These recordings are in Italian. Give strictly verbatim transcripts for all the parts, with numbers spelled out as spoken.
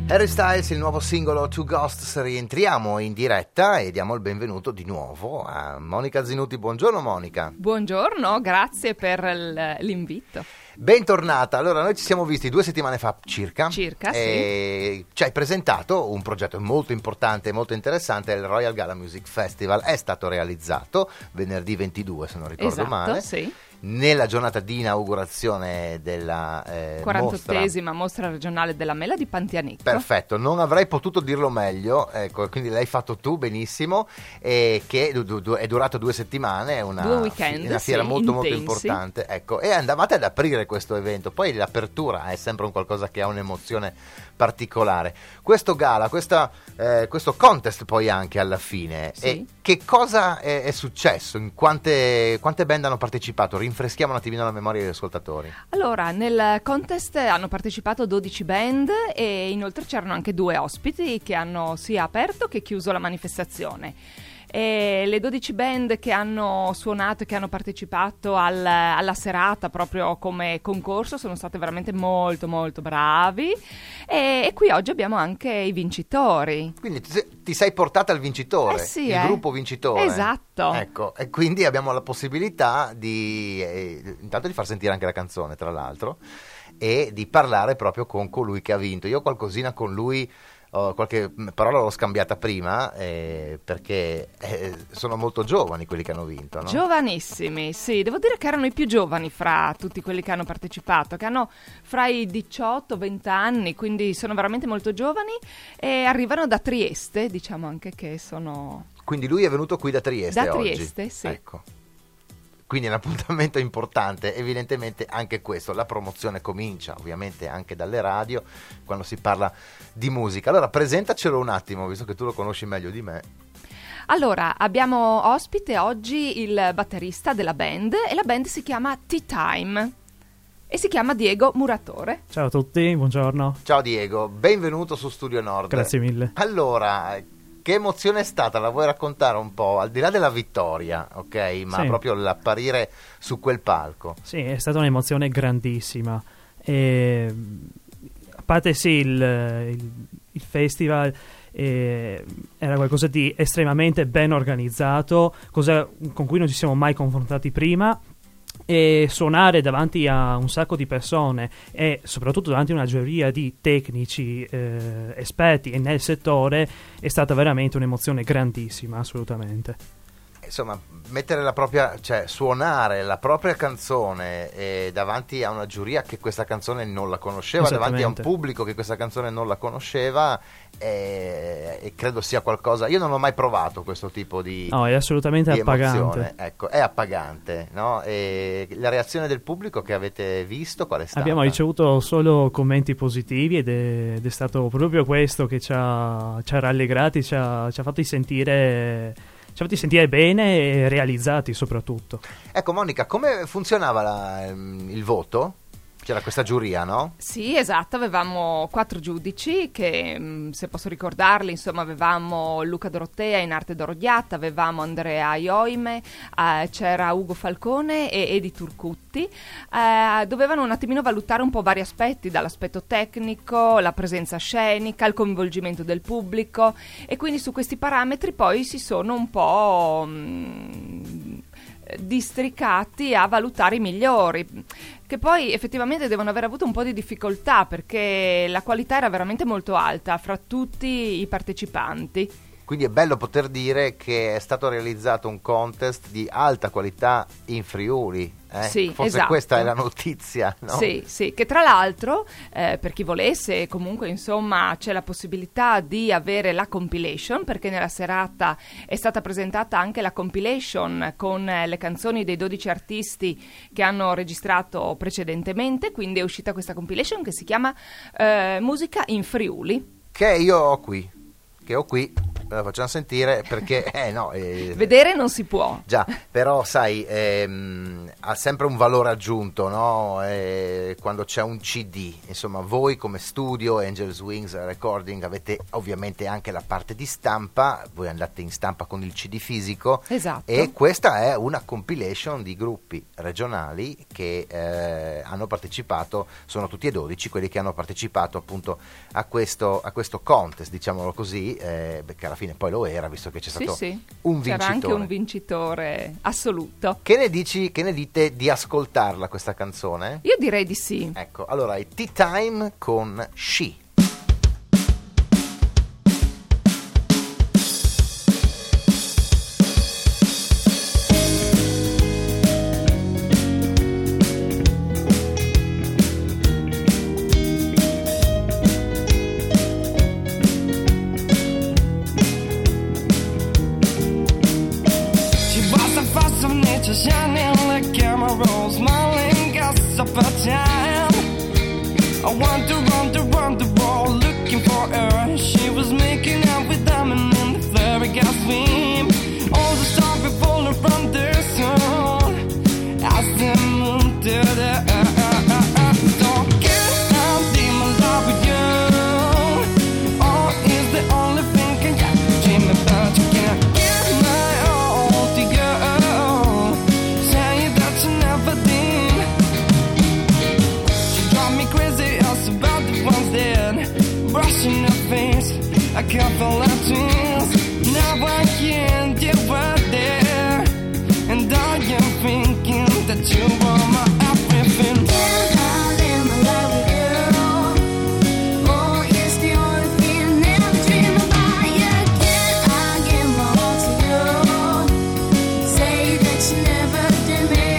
Harry Styles, il nuovo singolo Two Ghosts. Rientriamo in diretta e diamo il benvenuto di nuovo a Monica Zinutti. Buongiorno Monica. Buongiorno, grazie per l'invito. Bentornata. Allora, noi ci siamo visti due settimane fa circa. Circa, e sì. Ci hai presentato un progetto molto importante e molto interessante, il Royal Gala Music Festival. È stato realizzato venerdì ventidue, se non ricordo esatto, male. Sì. Nella giornata di inaugurazione della eh, quarantottesima mostra. mostra regionale della Mela di Pantianicco. Perfetto, non avrei potuto dirlo meglio, ecco, quindi l'hai fatto tu benissimo, e che du- du- è durato due settimane, una, due weekend, una fiera sì, molto intensi. molto importante, ecco, e andavate ad aprire questo evento. Poi l'apertura è sempre un qualcosa che ha un'emozione particolare. Questo gala, questa, eh, questo contest poi anche alla fine, sì. E che cosa è, è successo? In quante, quante band hanno partecipato? Rinfreschiamo un attimino la memoria degli ascoltatori. Allora, nel contest hanno partecipato dodici band e inoltre c'erano anche due ospiti che hanno sia aperto che chiuso la manifestazione. E le dodici band che hanno suonato e che hanno partecipato al, alla serata proprio come concorso sono state veramente molto molto bravi, e, e qui oggi abbiamo anche i vincitori. Quindi ti sei, ti sei portata al vincitore, eh sì, il eh. gruppo vincitore. Esatto. Ecco, e quindi abbiamo la possibilità di eh, intanto di far sentire anche la canzone, tra l'altro, e di parlare proprio con colui che ha vinto. Io qualcosina con lui, oh, qualche parola l'ho scambiata prima, eh, perché eh, sono molto giovani quelli che hanno vinto, no? Giovanissimi, sì, devo dire che erano i più giovani fra tutti quelli che hanno partecipato, che hanno fra i diciotto e venti anni, quindi sono veramente molto giovani e arrivano da Trieste, diciamo anche che sono... Quindi lui è venuto qui da Trieste Da oggi. Trieste, sì. Ecco. Quindi è un appuntamento importante, evidentemente anche questo. La promozione comincia ovviamente anche dalle radio quando si parla di musica. Allora presentacelo un attimo, visto che tu lo conosci meglio di me. Allora, abbiamo ospite oggi il batterista della band e la band si chiama Tea Time e si chiama Diego Muratore. Ciao a tutti, buongiorno. Ciao Diego, benvenuto su Studio Nord. Grazie mille. Allora, che emozione è stata? La vuoi raccontare un po'? Al di là della vittoria, ok? Ma sì. proprio l'apparire su quel palco. Sì, è stata un'emozione grandissima. E, a parte sì, il, il, il festival eh, era qualcosa di estremamente ben organizzato, cosa con cui non ci siamo mai confrontati prima. E suonare davanti a un sacco di persone e soprattutto davanti a una giuria di tecnici eh, esperti nel settore è stata veramente un'emozione grandissima, assolutamente. Insomma, mettere la propria, cioè suonare la propria canzone eh, davanti a una giuria che questa canzone non la conosceva, davanti a un pubblico che questa canzone non la conosceva, eh, e credo sia qualcosa. Io non ho mai provato questo tipo di no, è assolutamente di appagante. Emozione. Ecco, è appagante, no? E la reazione del pubblico che avete visto qual è stata? Abbiamo ricevuto solo commenti positivi ed è, ed è stato proprio questo che ci ha, ci ha rallegrati, ci ha, ci ha fatti sentire ci ha fatti sentire bene e realizzati soprattutto. Ecco Monica, come funzionava la, il voto? C'era questa giuria, no? Sì, esatto, avevamo quattro giudici che, se posso ricordarli, insomma, avevamo Luca Dorotea in arte d'Orodiatta, avevamo Andrea Ioime, eh, c'era Ugo Falcone e Edi Turcutti. Eh, dovevano un attimino valutare un po' vari aspetti, dall'aspetto tecnico, la presenza scenica, il coinvolgimento del pubblico, e quindi su questi parametri poi si sono un po' mh, districati a valutare i migliori, che poi effettivamente devono aver avuto un po' di difficoltà perché la qualità era veramente molto alta fra tutti i partecipanti. Quindi è bello poter dire che è stato realizzato un contest di alta qualità in Friuli. Eh? Sì, forse esatto. Questa è la notizia, no? Sì, sì, che tra l'altro eh, per chi volesse, comunque insomma c'è la possibilità di avere la compilation, perché nella serata è stata presentata anche la compilation con eh, le canzoni dei dodici artisti che hanno registrato precedentemente, quindi è uscita questa compilation che si chiama eh, Musica in Friuli. Che io ho qui, che ho qui. la facciamo sentire perché eh no eh, vedere non si può. Già, però sai, ehm, ha sempre un valore aggiunto, no? Eh, quando c'è un C D, insomma, voi come studio Angels Wings Recording avete ovviamente anche la parte di stampa, voi andate in stampa con il C D fisico, esatto. E questa è una compilation di gruppi regionali che eh, hanno partecipato, sono tutti e dodici quelli che hanno partecipato appunto a questo, a questo contest, diciamolo così, eh, che alla fine poi lo era, visto che c'è stato sì, sì. un C'era vincitore. anche un vincitore assoluto. Che ne dici, che ne dite di ascoltarla questa canzone? Io direi di sì. Ecco, allora è Tea Time con She. Shining like camera rolls, smiling, gossip about time. I want to run to run the ball, looking for her. She was making out with diamond in the fairy gas beam. All the stars were falling from the sun as the moon to the earth. Don't get out, demon love with you. Oh, is the only thing I can dream about. You can't get my all to you. Brushing her face, I can't feel her tears. Now I can't get right there, and I am thinking that you are my everything. And I am in love with you. Oh, it's the only thing never dream about you. Can I give my all to you? Say that you never did me.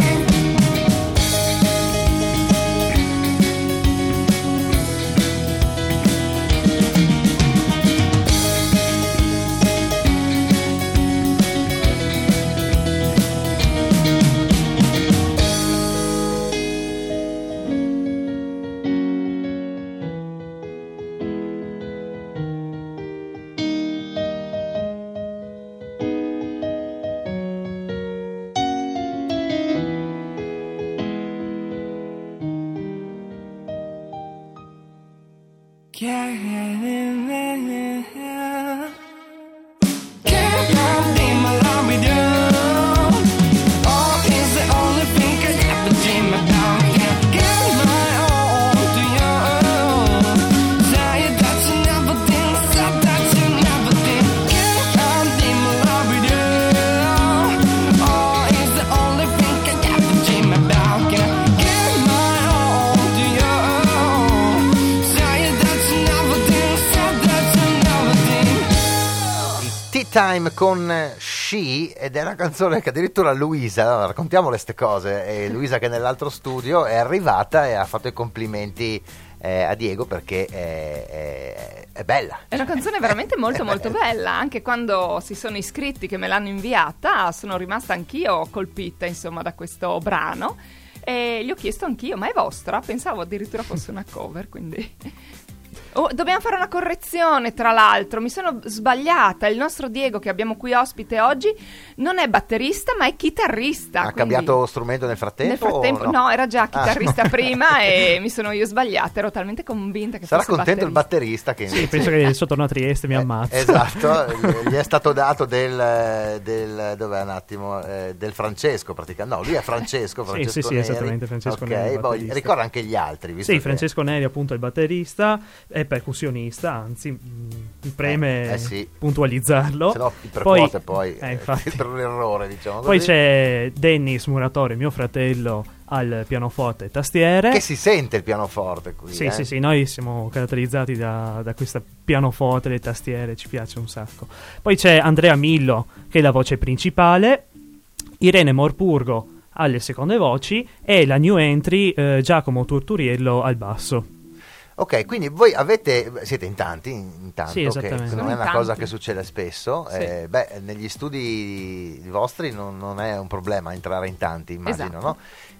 Time con She, ed è una canzone che addirittura Luisa, raccontiamo queste cose, e Luisa che nell'altro studio è arrivata e ha fatto i complimenti eh, a Diego perché è, è, è bella. È una canzone veramente molto molto bella, anche quando si sono iscritti che me l'hanno inviata sono rimasta anch'io colpita insomma da questo brano e gli ho chiesto anch'io, ma è vostra? Pensavo addirittura fosse una cover, quindi... Oh, dobbiamo fare una correzione, tra l'altro, mi sono sbagliata. Il nostro Diego che abbiamo qui ospite oggi non è batterista ma è chitarrista. Ha quindi... cambiato strumento nel frattempo? Nel frattempo no? no, era già chitarrista ah. prima e mi sono io sbagliata, ero talmente convinta che sarà fosse contento batterista. il batterista che sì, penso che sotto a Trieste mi ammazza. Eh, esatto, gli è stato dato del, del dov'è un attimo eh, del Francesco praticamente. No, lui è Francesco, Francesco sì, sì, Neri. sì, esattamente, Francesco Ok, Neri, poi ricorda anche gli altri, visto sì, che... Francesco Neri appunto è il batterista, è percussionista, anzi mi preme eh, eh sì. puntualizzarlo. Se no il percuote poi, poi eh, per un errore, diciamo così. Poi c'è Dennis Muratore, mio fratello, al pianoforte e tastiere. Che si sente il pianoforte qui. Sì, eh? sì, sì, noi siamo caratterizzati da, da questa pianoforte, le tastiere, ci piace un sacco. Poi c'è Andrea Millo, che è la voce principale, Irene Morpurgo alle seconde voci e la new entry eh, Giacomo Turturiello al basso. Ok, quindi voi avete, siete in tanti, intanto, sì, esattamente. che non è una tanti. cosa che succede spesso. Sì. Eh, beh, negli studi vostri non, non è un problema entrare in tanti, immagino, Esatto. no?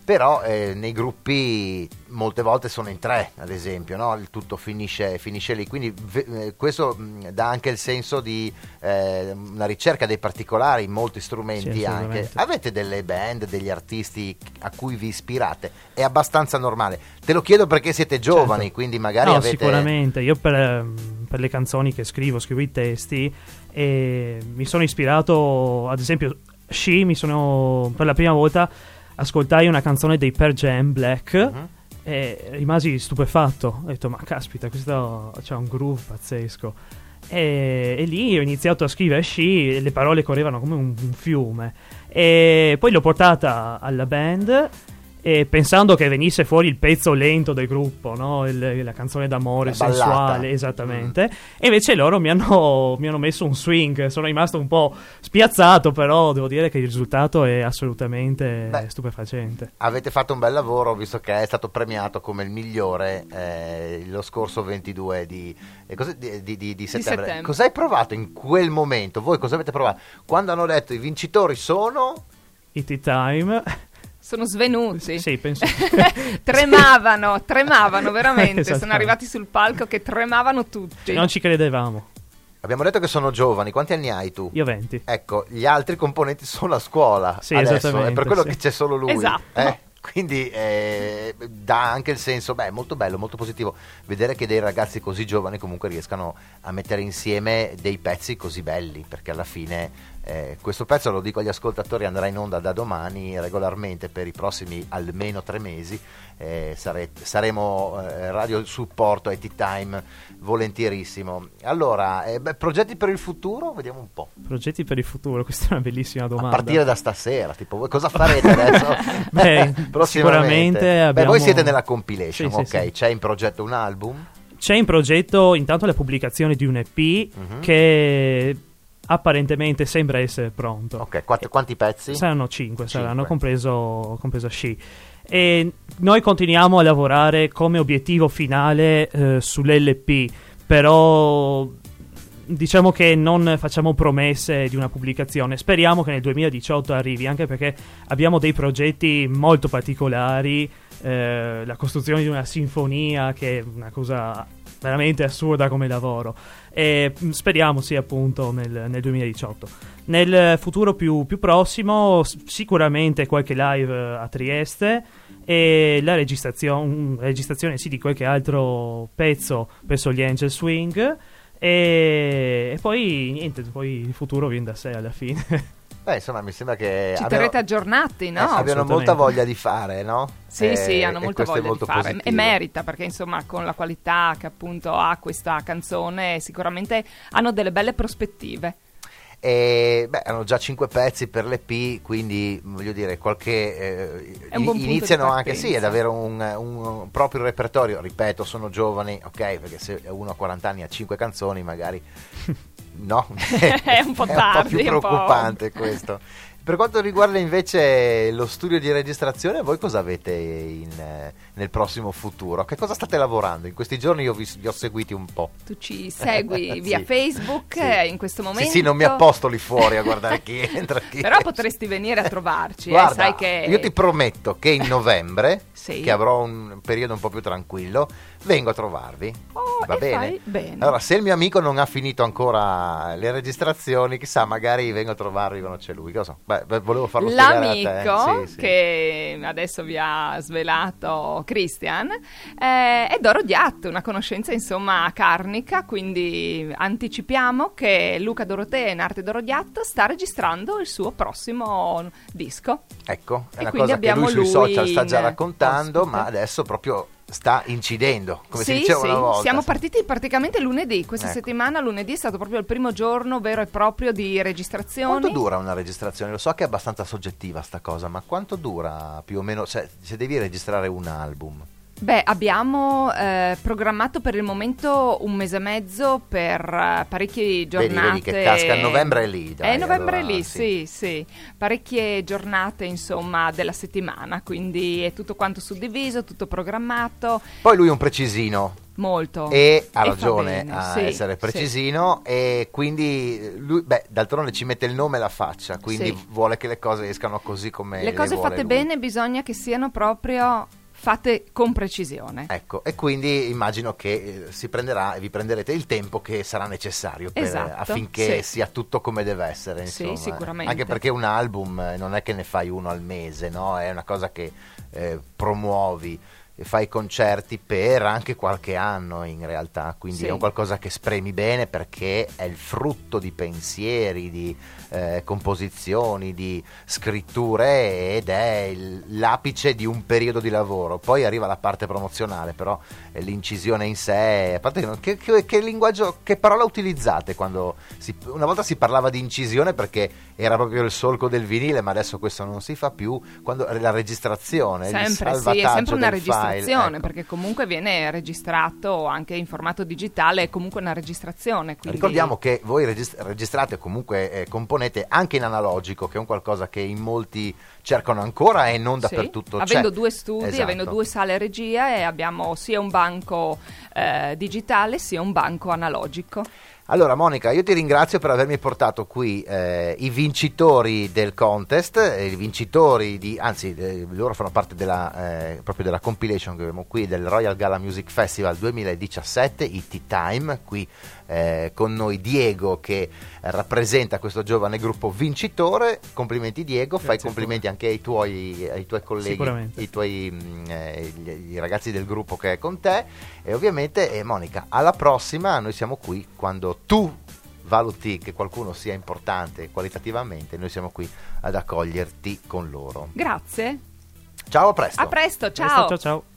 però eh, nei gruppi molte volte sono in tre, ad esempio, no? Il tutto finisce, finisce lì, quindi v- eh, questo mh, dà anche il senso di eh, una ricerca dei particolari in molti strumenti. Sì, anche assolutamente. avete delle band, degli artisti a cui vi ispirate? È abbastanza normale, te lo chiedo perché siete giovani, Certo. quindi magari No, avete... sicuramente. Io per, ehm, per le canzoni che scrivo, scrivo i testi e mi sono ispirato, ad esempio, She, mi sono per la prima volta ascoltai una canzone dei Pearl Jam, Black, Mhm. e rimasi stupefatto. Ho detto, ma caspita, questo c'ha un groove pazzesco. E, e lì ho iniziato a scrivere She e le parole correvano come un, un fiume. E poi l'ho portata alla band, e pensando che venisse fuori il pezzo lento del gruppo, no? Il- la canzone d'amore La ballata. sensuale, esattamente. E invece loro mi hanno, mi hanno messo un swing. Sono rimasto un po' spiazzato, però devo dire che il risultato è assolutamente Beh. stupefacente. Avete fatto un bel lavoro, visto che è stato premiato come il migliore eh, lo scorso ventidue di, eh, cos'è- di, di- di- di settembre. settembre. Cosa hai provato in quel momento? Voi cosa avete provato? Quando hanno detto i vincitori sono... I Tea Time. Sono svenuti. Sì, penso. tremavano, tremavano veramente. Esatto. Sono arrivati sul palco che tremavano tutti. Non ci credevamo. Abbiamo detto che sono giovani, quanti anni hai tu? Io venti. Ecco, gli altri componenti sono a scuola Sì, adesso, è esattamente, per quello sì. che c'è solo lui. Esatto. eh? Quindi eh, dà anche il senso, beh, molto bello, molto positivo vedere che dei ragazzi così giovani comunque riescano a mettere insieme dei pezzi così belli, perché alla fine eh, questo pezzo, lo dico agli ascoltatori, andrà in onda da domani regolarmente per i prossimi almeno tre mesi. Eh, sare- saremo eh, radio supporto ai Tea Time volentierissimo. Allora, eh, beh, progetti per il futuro? Vediamo un po'. Progetti per il futuro, questa è una bellissima domanda. A partire da stasera, tipo, voi cosa farete adesso? Beh, Prossimamente. sicuramente Beh, abbiamo- voi siete nella compilation, Sì, sì, ok? sì. C'è in progetto un album? C'è in progetto intanto la pubblicazione di un E P Mhm. che apparentemente sembra essere pronto. Ok, quatt- quanti pezzi? Saranno cinque, saranno Cinque. compreso, compreso She. E noi continuiamo a lavorare come obiettivo finale eh, sull'L P, però diciamo che non facciamo promesse di una pubblicazione. Speriamo che nel duemiladiciotto arrivi, anche perché abbiamo dei progetti molto particolari, eh, la costruzione di una sinfonia che è una cosa veramente assurda come lavoro, e mh, speriamo sia appunto nel, nel duemiladiciotto. Nel futuro più, più prossimo s- sicuramente qualche live eh, a Trieste e la registrazione, registrazione sì, di qualche altro pezzo presso gli Angel Swing, e, e poi niente, poi il futuro viene da sé alla fine. Beh, insomma, mi sembra che Ci abbiano, terrete aggiornati, no? eh, abbiano Assolutamente. molta voglia di fare, no? Sì, Eh, sì, hanno e molta questo è voglia di molto fare positivo. e merita, perché insomma con la qualità che appunto ha questa canzone sicuramente hanno delle belle prospettive. E, beh, hanno già cinque pezzi per l'E P, quindi voglio dire, qualche eh, È un buon punto iniziano di anche partenza. sì ad avere un, un proprio repertorio. Ripeto, sono giovani, ok, perché se uno a quaranta anni ha cinque canzoni, magari no, È un po' tardi, più è un po'. preoccupante questo. Per quanto riguarda invece lo studio di registrazione, voi cosa avete in, eh, nel prossimo futuro? Che cosa state lavorando? In questi giorni io vi, vi ho seguiti un po'. Tu ci segui Sì. via Facebook Sì. eh, in questo momento. Sì, sì, non mi apposto lì fuori a guardare chi entra. Chi Però esce. potresti venire a trovarci, eh, Guarda, sai che io ti prometto che in novembre, Sì. che avrò un periodo un po' più tranquillo, vengo a trovarvi. Oh, Va e bene? fai bene. Allora, se il mio amico non ha finito ancora le registrazioni, chissà, magari vengo a trovarvi quando c'è lui. Che lo so. Beh, beh, volevo farlo spiegare a te. L'amico Sì, sì. che adesso vi ha svelato Christian eh, è Doro Diat, una conoscenza insomma carnica, quindi anticipiamo che Luca Dorotea in arte Doro Diat sta registrando il suo prossimo disco. Ecco, è E una quindi cosa che abbiamo lui sui lui social sta già in raccontando, ospite. ma adesso proprio sta incidendo, come si Sì, diceva sì, una volta. siamo partiti praticamente lunedì. Questa Ecco. settimana, lunedì, è stato proprio il primo giorno vero e proprio di registrazioni. Quanto dura una registrazione? Lo so che è abbastanza soggettiva sta cosa, ma quanto dura più o meno, cioè, se devi registrare un album? Beh, abbiamo eh, programmato per il momento un mese e mezzo per eh, parecchie giornate. Vedi, vedi che casca, novembre è lì, dai, Eh, novembre allora, è lì, sì. sì, sì. Parecchie giornate, insomma, della settimana, quindi è tutto quanto suddiviso, tutto programmato. Poi lui è un precisino. molto. E ha E fa ragione bene, a sì, essere precisino, e quindi lui, beh, d'altronde ci mette il nome e la faccia, quindi Sì. vuole che le cose escano così come Le cose vuole fatte lui. bene bisogna che siano proprio fatte con precisione. Ecco, e quindi immagino che eh, si prenderà e vi prenderete il tempo che sarà necessario per- Esatto, affinché sì. sia tutto come deve essere. Sì, Insomma. sicuramente. Anche perché un album eh, non è che ne fai uno al mese, no? È una cosa che eh, promuovi, e fai concerti per anche qualche anno in realtà, quindi Sì. è un qualcosa che spremi bene perché è il frutto di pensieri, di eh, composizioni, di scritture, ed è il- l'apice di un periodo di lavoro. Poi arriva la parte promozionale, però eh, l'incisione in sé, a parte che, non- che, che- che linguaggio, che parola utilizzate quando si, una volta si parlava di incisione perché era proprio il solco del vinile, ma adesso questo non si fa più, quando la registrazione, il Sempre, sì, è salvataggio sempre una del file, registrazione, ecco. perché comunque viene registrato anche in formato digitale, è comunque una registrazione. Quindi... Ricordiamo che voi regist- registrate, comunque eh, componete anche in analogico, che è un qualcosa che in molti cercano ancora e non Sì, dappertutto c'è. avendo due studi, Esatto. avendo due sale regia, e abbiamo sia un banco eh, digitale sia un banco analogico. Allora Monica, io ti ringrazio per avermi portato qui eh, i vincitori del contest, eh, i vincitori di, anzi eh, loro fanno parte della, eh, proprio della compilation che abbiamo qui del Royal Gala Music Festival duemiladiciassette, i Tea Time, qui eh, con noi Diego che rappresenta questo giovane gruppo vincitore. Complimenti Diego, fai Grazie complimenti anche ai tuoi, ai tuoi colleghi, Sicuramente. i tuoi mh, eh, gli- i ragazzi del gruppo che è con te, e ovviamente eh, Monica, alla prossima. Noi siamo qui quando tu valuti che qualcuno sia importante qualitativamente, noi siamo qui ad accoglierti con loro. Grazie, Ciao, a presto. a presto, Questo, ciao. ciao ciao.